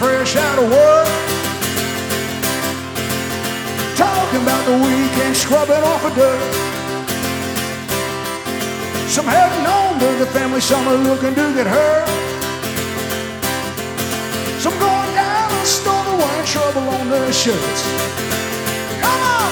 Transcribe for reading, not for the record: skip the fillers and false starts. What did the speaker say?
fresh out of work, talking about the weekend, scrubbing off of dirt. Some heading home to the family, some are looking to get hurt. Some going down to the store to wind trouble on their shirts. Come on!